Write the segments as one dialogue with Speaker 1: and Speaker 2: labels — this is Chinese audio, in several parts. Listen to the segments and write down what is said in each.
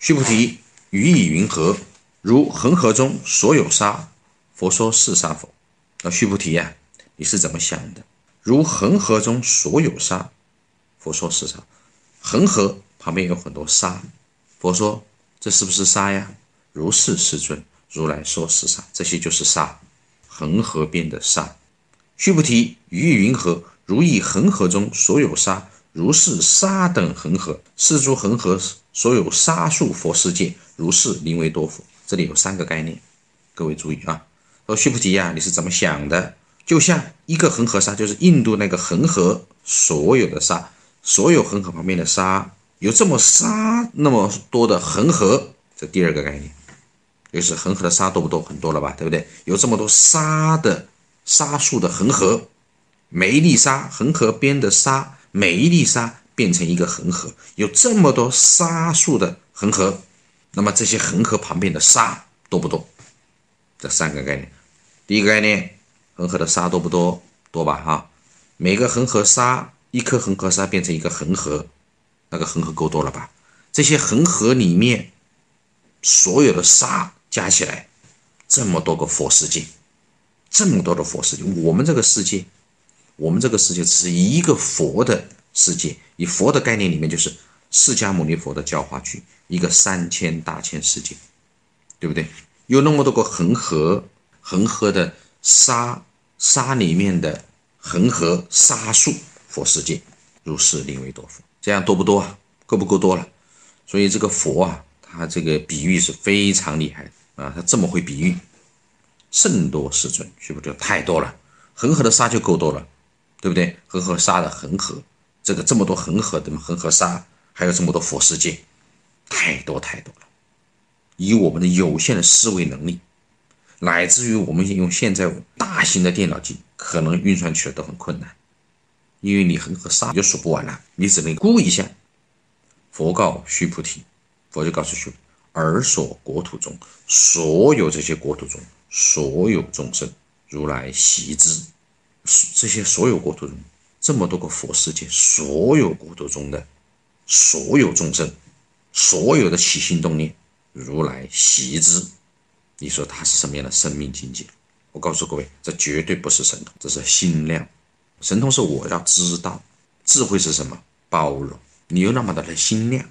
Speaker 1: 须菩提，于意云何？如恒河中所有沙，佛说是沙否？须菩提呀，你是怎么想的？如恒河中所有沙，佛说是沙。恒河旁边有很多沙，佛说这是不是沙呀？如是世尊，如来说是沙，这些就是沙，恒河边的沙。须菩提，于意云何？如意恒河中所有沙，如是沙等恒河，是诸恒河所有沙数佛世界，如是宁为多佛。这里有3个概念，各位注意啊。说须菩提呀，你是怎么想的？就像一个恒河沙，就是印度那个恒河所有的沙，所有恒河旁边的沙，有这么那么多的恒河，这第2个概念，就是恒河的沙多不多？很多了吧，对不对？有这么多沙的沙数的恒河，每一粒沙，恒河边的沙，每一粒沙变成一个恒河，有这么多沙数的恒河，那么这些恒河旁边的沙多不多？这3个概念。第一个概念，恒河的沙多不多？多吧哈。每个恒河沙，一颗恒河沙变成一个恒河，那个恒河够多了吧？这些恒河里面所有的沙加起来，这么多个佛世界，这么多的佛世界，我们这个世界只是一个佛的世界，以佛的概念里面就是释迦牟尼佛的教化区，一个3000大千世界，对不对？有那么多个恒河，恒河的沙里面的恒河沙数佛世界，如是宁为多佛。这样多不多啊？够不够多了？所以这个佛啊，他这个比喻是非常厉害的啊，他这么会比喻，甚多世尊，是不是太多了？恒河的沙就够多了，对不对？恒河沙的恒河，这么多恒河的恒河沙，还有这么多佛世界，太多了。以我们的有限的思维能力，乃至于我们用现在大型的电脑机，可能运算起来都很困难，因为你恒河沙就数不完了，你只能估一下。佛告须菩提，佛就告诉须菩提，尔所国土中，所有这些国土中，所有众生，如来悉知。这些所有国土中，这么多个佛世界，所有国土中的所有众生，所有的起心动念，如来悉知。你说它是什么样的生命境界？我告诉各位，这绝对不是神通，这是心量。神通是我要知道，智慧是什么？包容。你有那么大的心量，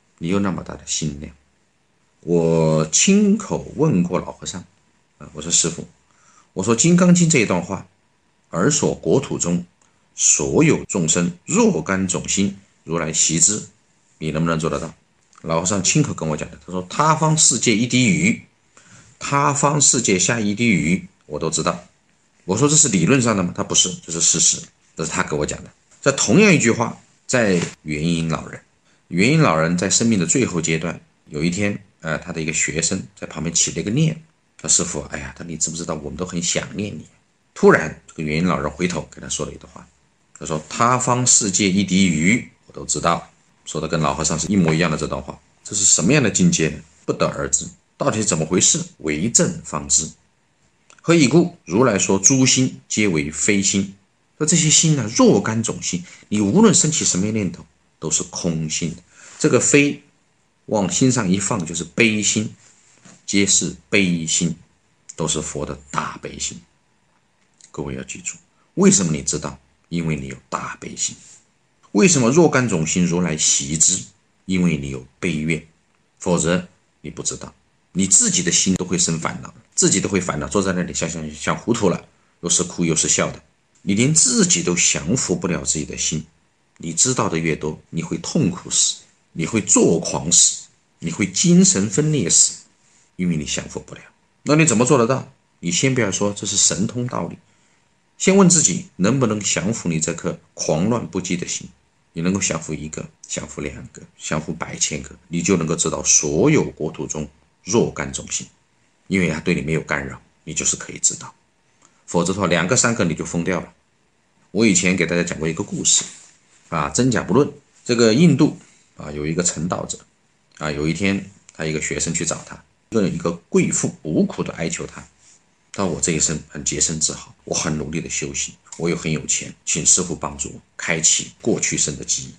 Speaker 1: 我亲口问过老和尚我说师父，我说《金刚经》这一段话，尔所国土中所有众生若干种心，如来悉知，你能不能做得到？老和尚亲口跟我讲的，他说他方世界一滴雨，他方世界下一滴雨，我都知道。我说这是理论上的吗？他不是，这是事实，这是他给我讲的。在同样一句话，在元婴老人在生命的最后阶段，有一天他的一个学生在旁边起了一个念，他师父，哎呀，你知不知道我们都很想念你？突然这个元婴老人回头跟他说了一段话，他说他方世界一滴雨，我都知道。说的跟老和尚是一模一样的这段话，这是什么样的境界呢？不得而知，到底怎么回事？为证方知。何以故？如来说诸心皆为非心。说这些心呢，若干种心，你无论升起什么念头，都是空心的。这个非往心上一放，就是悲心，皆是悲心，都是佛的大悲心。各位要记住，为什么你知道？因为你有大悲心。为什么若干种心如来悉知？因为你有悲愿，否则你不知道。你自己的心都会生烦恼，自己都会烦恼，坐在那里想糊涂了，又是哭又是笑的，你连自己都降服不了自己的心。你知道的越多，你会痛苦死，你会作狂死，你会精神分裂死，因为你降服不了。那你怎么做得到？你先不要说这是神通道理，先问自己能不能降服你这颗狂乱不羁的心。你能够降服1个，降服2个，降服100千个，你就能够知道所有国土中若干种心，因为它对你没有干扰，你就是可以知道。否则的话2个3个你就疯掉了。我以前给大家讲过一个故事真假不论。这个印度有一个成道者有一天他一个学生去找他，一个贵妇无苦的哀求他，他说我这一生很洁身自好，我很努力的修行，我又很有钱，请师父帮助我开启过去生的记忆。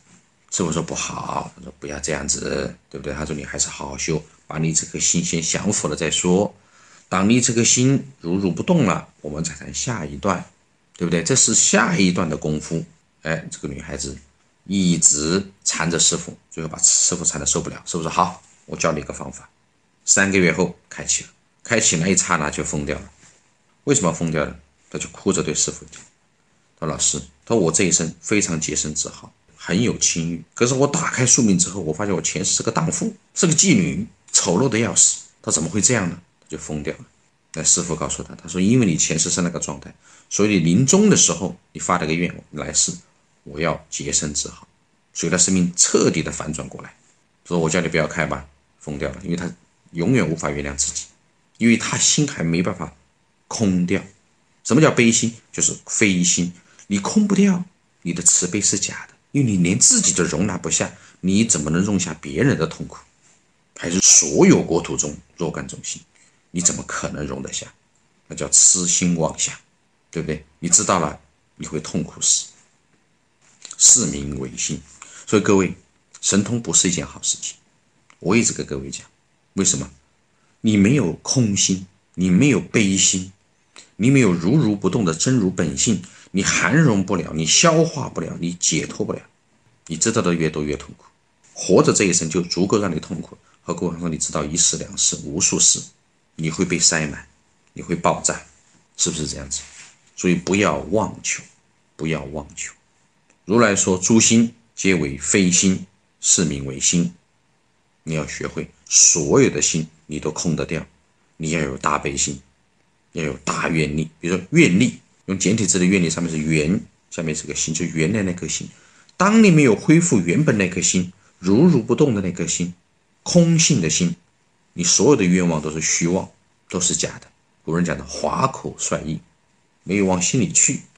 Speaker 1: 师傅说不好，他说不要这样子，对不对？他说你还是好好修，把你这颗心先降服了再说。当你这颗心如不动了，我们再谈下一段，对不对？这是下一段的功夫。哎，这个女孩子一直缠着师傅，最后把师傅缠得受不了。师傅说好，我教你一个方法。3个月后开启了，开启那一刹那就疯掉了。为什么疯掉了？他就哭着对师傅讲：他说老师，他说我这一生非常洁身自好，很有清誉，可是我打开宿命之后，我发现我前世是个荡妇，是个妓女，丑陋的要死。他怎么会这样呢？他就疯掉了。那师傅告诉他，他说因为你前世是那个状态，所以你临终的时候你发了个愿，来世我要洁身自好，所以他生命彻底的反转过来。说我叫你不要开吧，疯掉了，因为他永远无法原谅自己，因为他心还没办法空掉。什么叫悲心？就是非心，你空不掉，你的慈悲是假的，因为你连自己都容纳不下，你怎么能容下别人的痛苦？还是所有国土中若干种心，你怎么可能容得下？那叫痴心妄想，对不对？你知道了，你会痛苦死。是名为心。所以各位，神通不是一件好事情。我一直跟各位讲，为什么？你没有空心，你没有悲心，你没有如不动的真如本性，你涵容不了，你消化不了，你解脱不了，你知道的越多越痛苦。活着这一生就足够让你痛苦，何况说你知道一事两事无数事，你会被塞满，你会爆炸，是不是这样子？所以不要妄求，不要妄求。如来说诸心皆为非心，是名为心。你要学会所有的心你都空得掉，你要有大悲心，要有大愿力。比如说愿力，用简体字的愿力，上面是圆，下面是个心，就原来那颗心。当你没有恢复原本那颗心，如不动的那颗心，空性的心，你所有的愿望都是虚妄，都是假的。古人讲的华口率意，没有往心里去，